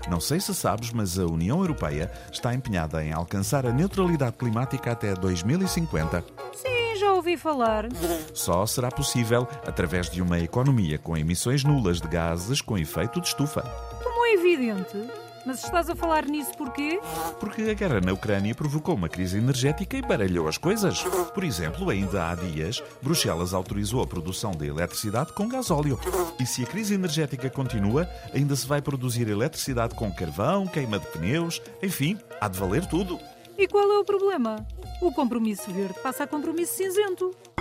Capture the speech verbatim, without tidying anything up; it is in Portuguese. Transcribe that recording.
Não sei se sabes, mas a União Europeia está empenhada em alcançar a neutralidade climática até dois mil e cinquenta. Sim, já ouvi falar. Só será possível através de uma economia com emissões nulas de gases com efeito de estufa. Como é evidente. Mas estás a falar nisso porquê? Porque a guerra na Ucrânia provocou uma crise energética e baralhou as coisas. Por exemplo, ainda há dias, Bruxelas autorizou a produção de eletricidade com gasóleo. E se a crise energética continua, ainda se vai produzir eletricidade com carvão, queima de pneus, enfim, há de valer tudo. E qual é o problema? O compromisso verde passa a compromisso cinzento.